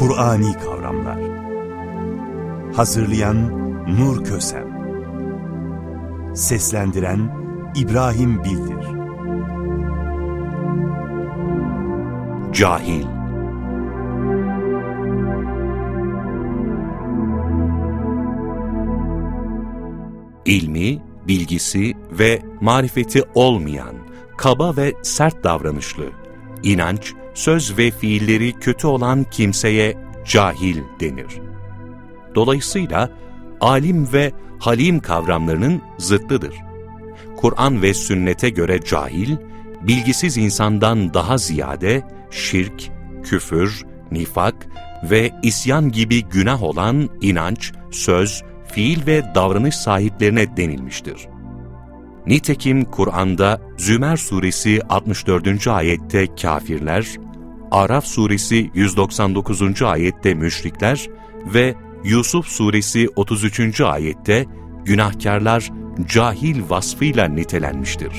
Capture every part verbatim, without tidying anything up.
Kur'ani kavramlar. Hazırlayan Nur Kösem. Seslendiren İbrahim Bildir. Cahil. İlmi, bilgisi ve marifeti olmayan, kaba ve sert davranışlı, inanç, söz ve fiilleri kötü olan kimseye cahil denir. Dolayısıyla alim ve halim kavramlarının zıttıdır. Kur'an ve sünnete göre cahil, bilgisiz insandan daha ziyade şirk, küfür, nifak ve isyan gibi günah olan inanç, söz, fiil ve davranış sahiplerine denilmiştir. Nitekim Kur'an'da Zümer suresi altmış dördüncü ayette kafirler, Araf suresi yüz doksan dokuzuncu ayette müşrikler ve Yusuf suresi otuz üçüncü ayette günahkarlar cahil vasfıyla nitelenmiştir.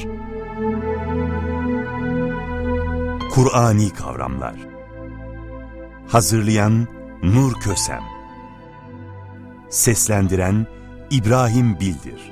Kur'ani kavramlar. Hazırlayan Nur Kösem. Seslendiren İbrahim Bildir.